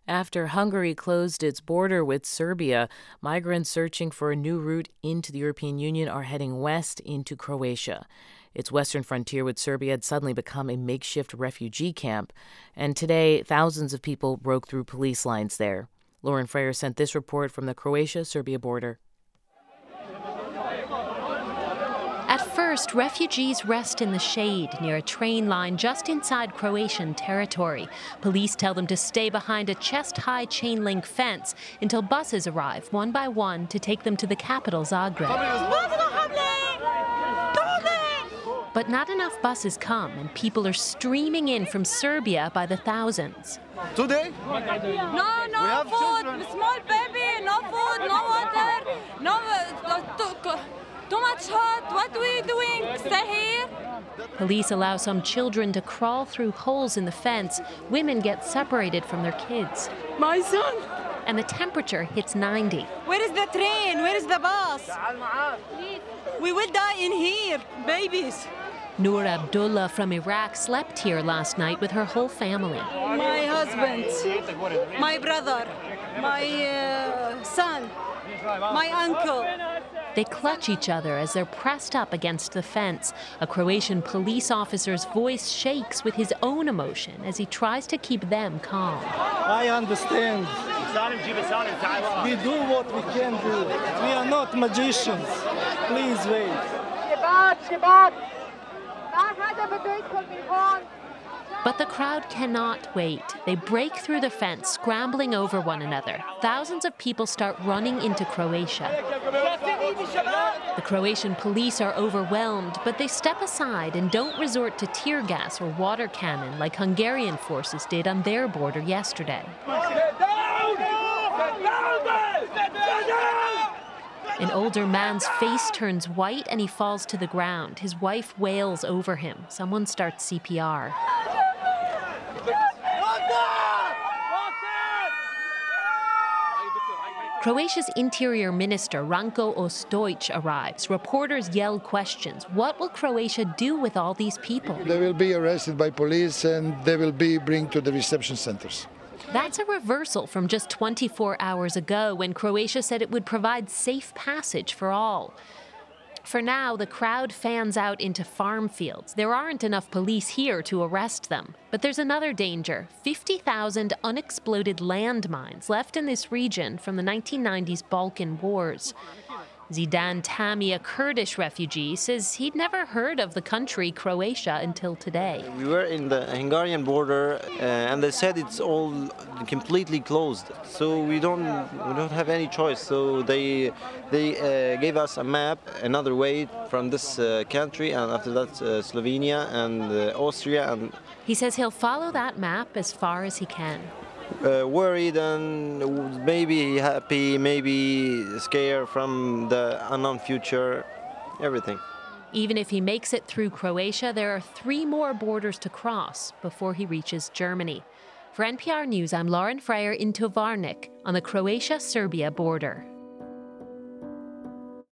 After Hungary closed its border with Serbia, migrants searching for a new route into the European Union are heading west into Croatia. Its western frontier with Serbia had suddenly become a makeshift refugee camp, and today thousands of people broke through police lines there. Lauren Freyer sent this report from the Croatia-Serbia border. At first, refugees rest in the shade near a train line just inside Croatian territory. Police tell them to stay behind a chest-high chain-link fence until buses arrive one by one to take them to the capital, Zagreb. But not enough buses come, and people are streaming in from Serbia by the thousands. Today? No food, small baby, no food, no water, too much hot. What are we doing? Stay here? Police allow some children to crawl through holes in the fence. Women get separated from their kids. My son. And the temperature hits 90. Where is the train? Where is the bus? We will die in here, babies. Noor Abdullah from Iraq slept here last night with her whole family. My husband, my brother, my son, my uncle. They clutch each other as they're pressed up against the fence. A Croatian police officer's voice shakes with his own emotion as he tries to keep them calm. I understand. We do what we can do. We are not magicians. Please wait. But the crowd cannot wait. They break through the fence, scrambling over one another. Thousands of people start running into Croatia. The Croatian police are overwhelmed, but they step aside and don't resort to tear gas or water cannon like Hungarian forces did on their border yesterday. An older man's face turns white and he falls to the ground. His wife wails over him. Someone starts CPR. Croatia's Interior Minister Ranko Ostojic arrives. Reporters yell questions. What will Croatia do with all these people? They will be arrested by police and they will be brought to the reception centers. That's a reversal from just 24 hours ago when Croatia said it would provide safe passage for all. For now, the crowd fans out into farm fields. There aren't enough police here to arrest them. But there's another danger. 50,000 unexploded landmines left in this region from the 1990s Balkan Wars. Zidan Tami, a Kurdish refugee, says he'd never heard of the country Croatia until today. We were in the Hungarian border and they said it's all completely closed. So we don't have any choice. So they gave us a map, another way from this country, and after that Slovenia and Austria. And he says he'll follow that map as far as he can. Worried and maybe happy, maybe scared from the unknown future, everything. Even if he makes it through Croatia, there are 3 more borders to cross before he reaches Germany. For NPR News, I'm Lauren Freyer in Tovarnik on the Croatia-Serbia border.